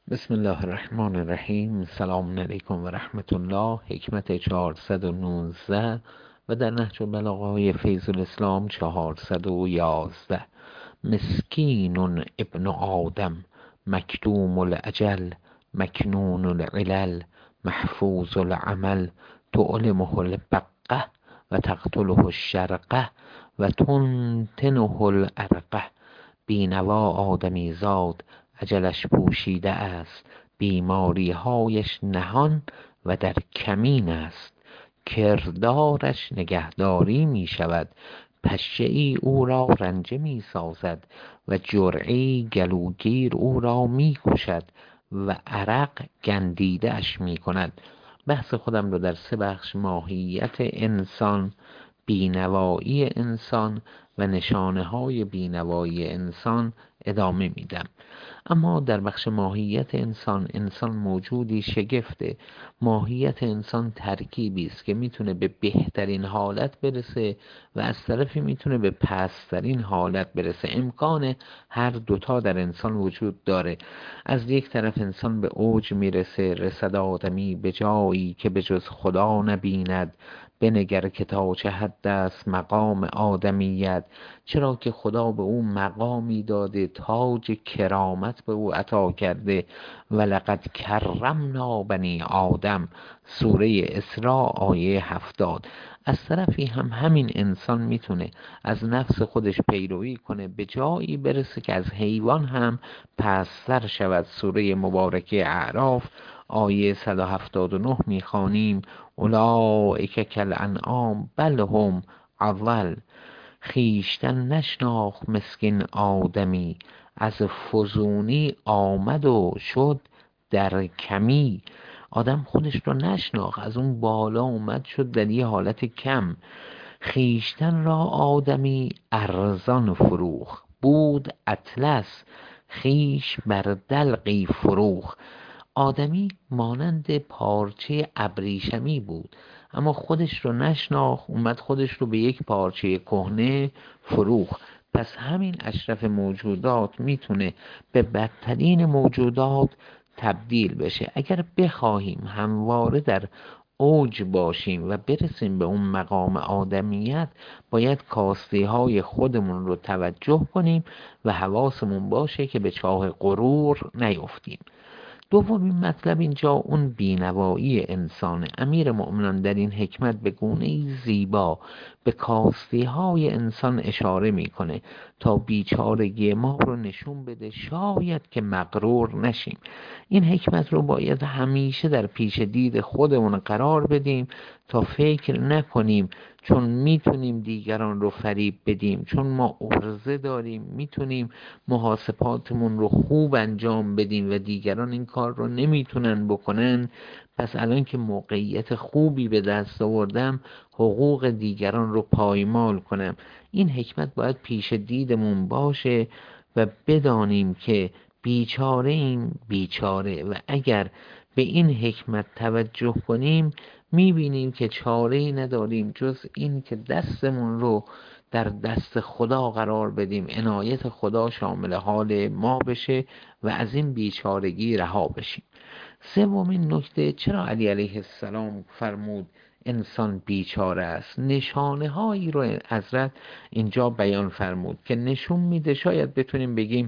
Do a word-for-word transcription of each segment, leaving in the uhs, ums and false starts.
بسم الله الرحمن الرحیم. سلام علیکم و رحمت الله. حکمت چهارصد و نوزده و در نهج البلاغه های فیض الاسلام چهارصد و یازده. مسکین ابن آدم مکتوم الاجل مکنون العلل محفوظ العمل تعلمه البقه و تقتله الشرقه و تنتنه العرقه. بینوا آدمی زاد اجلش پوشیده است، بیماری هایش نهان و در کمین است. کردارش نگهداری می شود، پشه ای او را رنجه می سازد و جرعی گلوگیر او را می کشد و عرق گندیده اش می کند. بحث خودم رو در سه بخش: ماهیت انسان، بینوایی انسان و نشانه های بینوایی انسان ادامه میدم. اما در بخش ماهیت انسان، انسان موجودی شگفته. ماهیت انسان ترکیبی است که میتونه به بهترین حالت برسه و از طرفی میتونه به پسترین حالت برسه. امکان هر دوتا در انسان وجود داره. از یک طرف انسان به اوج میرسه، رسد آدمی به جایی که به جز خدا نبیند. بنگر که تا چه حد است مقام آدمیت، چرا که خدا به او مقامی داده، تاج کرامت به او عطا کرده. ولقد کرمنا بنی آدم، سوره اسراء آیه هفتاد. از طرفی هم همین انسان میتونه از نفس خودش پیروی کنه، به جایی برسه که از حیوان هم پستر شود. سوره مبارکه اعراف آیه صد و هفتاد و نه میخوانیم: اولئک کالانعام بل هم اضل. خویشتن نشناخت مسکین آدمی، از فزونی آمد و شد در کمی. آدم خودش رو نشناخت، از اون بالا اومد شد در یه حالت کم. خویشتن را آدمی ارزان فروخ، بود اطلس خویش بر دلقی فروخ. آدمی مانند پارچه ابریشمی بود، اما خودش رو نشناخت، اومد خودش رو به یک پارچه کهنه فروخت. پس همین اشرف موجودات میتونه به بدترین موجودات تبدیل بشه. اگر بخواهیم همواره در اوج باشیم و برسیم به اون مقام آدمیت، باید کاستی های خودمون رو توجه کنیم و حواسمون باشه که به چاه غرور نیفتیم. دومین مطلب اینجا اون بینوایی انسان. امیر مؤمنان در این حکمت به گونه زیبا به کاستی های انسان اشاره میکنه تا بیچارگی ما رو نشون بده، شاید که مغرور نشیم. این حکمت رو باید همیشه در پیش دید خودمون قرار بدیم تا فکر نکنیم چون میتونیم دیگران رو فریب بدیم، چون ما عرضه داریم میتونیم محاسباتمون رو خوب انجام بدیم و دیگران این کار رو نمیتونن بکنن، پس الان که موقعیت خوبی به دست آوردم حقوق دیگران رو پایمال کنم. این حکمت باید پیش دیدمون باشه و بدانیم که بیچاره ایم بیچاره، و اگر به این حکمت توجه کنیم میبینیم که چاره ای نداریم جز این که دستمون رو در دست خدا قرار بدیم، عنایت خدا شامل حال ما بشه و از این بیچارگی رها بشیم. سومین نکته: چرا علی علیه السلام فرمود انسان بیچاره است؟ نشانه هایی رو حضرت اینجا بیان فرمود که نشون میده، شاید بتونیم بگیم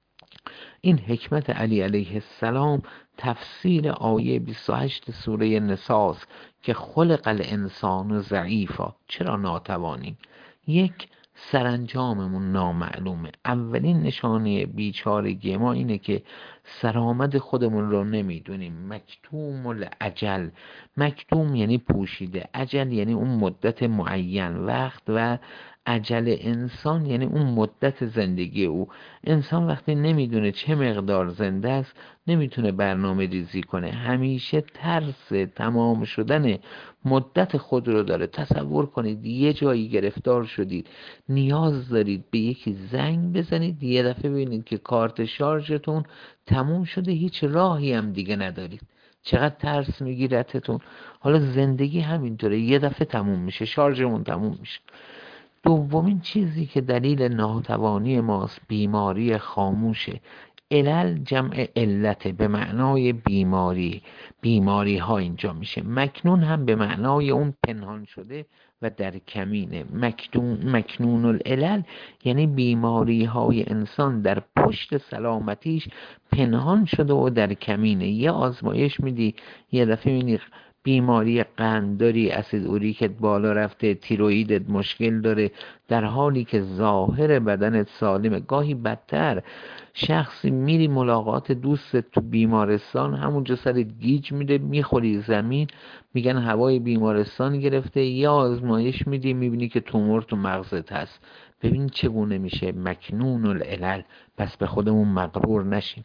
این حکمت علی علیه السلام تفسیر آیه بیست و هشت سوره نساء است که خلق الانسان ضعیفا. چرا ناتوانیم؟ یک، سرانجاممون نامعلومه. اولین نشانه بیچارگی ما اینه که سرآمد خودمون رو نمیدونیم. مکتوم الاجل، مکتوم یعنی پوشیده، اجل یعنی اون مدت معین وقت، و اجل انسان یعنی اون مدت زندگی او. انسان وقتی نمیدونه چه مقدار زنده است نمیتونه برنامه ریزی کنه، همیشه ترس تمام شدن مدت خود رو داره. تصور کنید یه جایی گرفتار شدید، نیاز دارید به یکی زنگ بزنید، یه دفعه ببینید که کارت شارژتون تموم شده، هیچ راهی هم دیگه ندارید. چقدر ترس میگیرتتون. حالا زندگی همینطوره، یه دفعه تموم میشه، شارژمون تموم میشه. دومین چیزی که دلیل ناتوانی ماست بیماری خاموشه. علل جمع علته به معنای بیماری، بیماری ها اینجا میشه. مکنون هم به معنای اون پنهان شده و در کمینه. مکنون مکنون العلل یعنی بیماری های انسان در پشت سلامتیش پنهان شده و در کمینه. یه آزمایش میدی یه دفعه میبینی بیماری قند داری، اسید اوریکت بالا رفته، تیرویدت مشکل داره، در حالی که ظاهر بدنت سالمه. گاهی بدتر شخصی میری ملاقات دوستت تو بیمارستان، همونجا سرت گیج میده، میخوری زمین، میگن هوای بیمارستان گرفته. یا آزمایش میدی میبینی که تومور تو مغزت هست. ببین چگونه میشه مکنون العلل. پس به خودمون مغرور نشیم.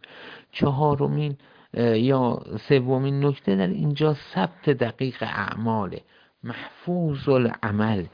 چهارمین یا سومین نکته در اینجا ثبت دقیق اعماله، محفوظ العمل.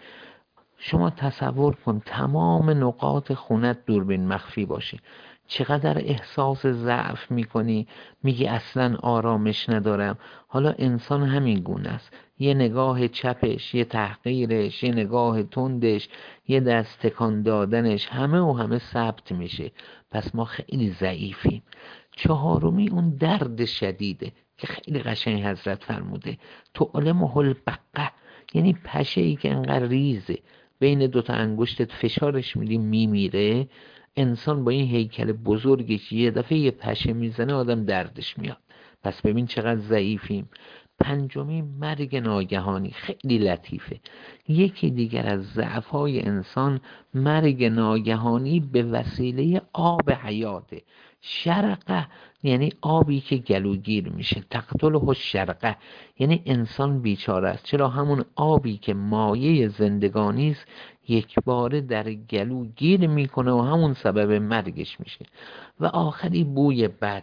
شما تصور کن تمام نقاط خونت دوربین مخفی باشه، چقدر احساس ضعف میکنی، میگی اصلا آرامش ندارم. حالا انسان همین گونه است، یه نگاه چپش، یه تحقیرش، یه نگاه تندش، یه دست تکان دادنش، همه و همه ثبت میشه. پس ما خیلی ضعیفیم. چهارمی اون درد شدیده که خیلی قشنگ حضرت فرموده تعلمه البقه، یعنی پشه ای که انقدر ریزه بین دوتا انگشتت فشارش میدی میمیره. انسان با این هیکل بزرگش یه دفعه یه پشه میزنه آدم دردش میاد. پس ببین چقدر ضعیفیم. پنجمی مرگ ناگهانی، خیلی لطیفه. یکی دیگر از ضعف‌های انسان مرگ ناگهانی به وسیله آب حیاته. شرقه یعنی آبی که گلوگیر میشه، تقتله الشرقه یعنی انسان بیچاره است. چرا؟ همون آبی که مایه زندگانی است یک باره در گلو گیر میکنه و همون سبب مرگش میشه. و آخری بوی بد.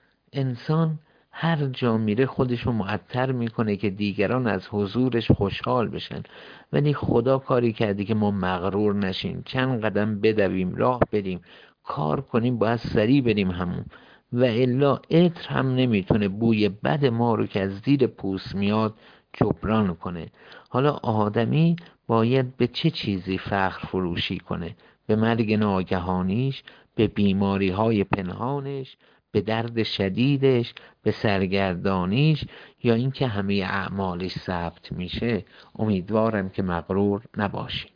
انسان هر جا میره خودشو معطر میکنه که دیگران از حضورش خوشحال بشن، ولی خدا کاری کرده که ما مغرور نشیم، چند قدم بدویم، راه بریم، کار کنیم، باید سریع بریم همون. و الا عطر هم نمیتونه بوی بد ما رو که از زیر پوست میاد جبران کنه. حالا آدمی باید به چه چیزی فخر فروشی کنه؟ به مرگ ناگهانیش، به بیماری های پنهانش، به درد شدیدش، به سرگردانیش، یا اینکه همه اعمالش ثبت میشه؟ امیدوارم که مغرور نباشی.